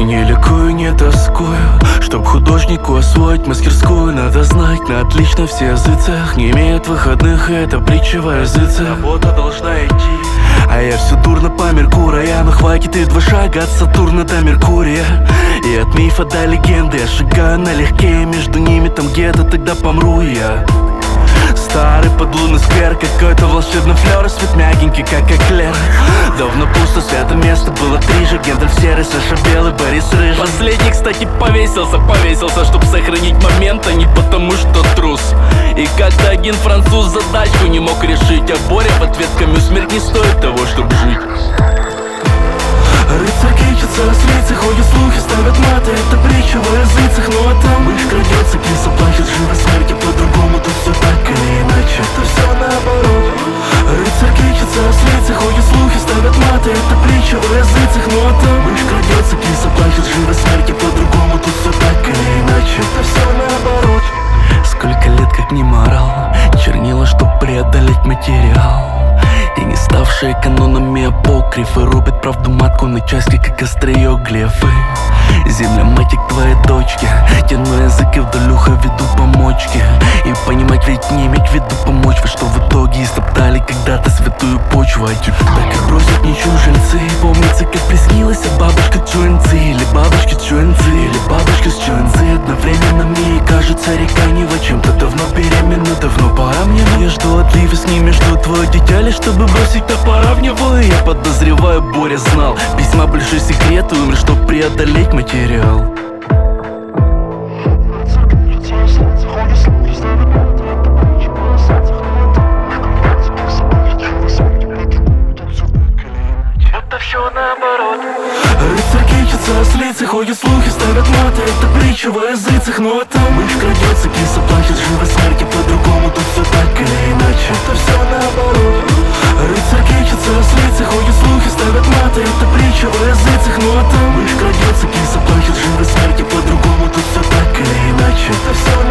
Не ликую, не тоскую. Чтоб художнику освоить мастерскую, надо знать на отлично все языцах. Не имеют выходных, и это притча во языцах. Работа должна идти. А я все дурно по Меркурию. Но хватит и 2 шага от Сатурна до Меркурия. И от мифа до легенды я шагаю налегке. Между ними там где-то тогда помру я. Старый подлунный сквер, какой-то волшебный флёр, свет мягенький, как эклер. Давно пусто, свято место было 3 же. Гендальф серый, Саша белый, Борис рыжий. Последний, кстати, повесился, чтоб сохранить момент, а не потому что трус. И как-то один француз задачку не мог решить, а Боря в ответ: Камю, смерть не стоит того, чтоб жить. Рыцарь кичится, ослицы, ходят слухи, ставят маты. Это притча во языцах, ну а там мышь крадется, киса плачет, живо смерти. По-другому тут все так или иначе, это все наоборот. Рыцарь кичится, ослицы, ходят слухи, ставят маты. Это притча во языцах, ну а там мышь крадется, киса плачет, живо смерти. По-другому тут все так или иначе, это все наоборот. Сколько лет как не морал, чернила, чтоб преодолеть материал. И не ставшие канонами апокрифы рубят правду матку на части, как острие глефы. Земля, матик твоей дочки, тяну язык и вдоль уха веду помочки. И понимать ведь не иметь в виду помочь. Вы что в итоге истоптали когда-то святую почву. А теперь так и бросят не чужельцы. Помнится, как приснилась бабушка Чуэнци. Или бабушки Чуэнци, или бабушка с Чуэнци. Одновременно мне и кажется река Нева чем-то давно беременна, давно пора мне. Но я жду отливы, с ними жду твое дитя, лишь чтобы бросить топора в него. И я подозреваю, Боря знал письма большой секрет, и умер, чтоб преодолеть материал. Будто все наоборот. Рыцарь кичится, ослицы, ходят слухи, ставят маты. Это притча во языцах, ну а там мышь крадется, киса плачет, живо смерти. По-другому тут все так или иначе, это все наоборот. Рыцарь кичится, ослицы, ходят слухи, ставят маты. Это притча во языцах, ну а там мышь крадется, киса плачет, живо смерти. По-другому тут все так или иначе, это все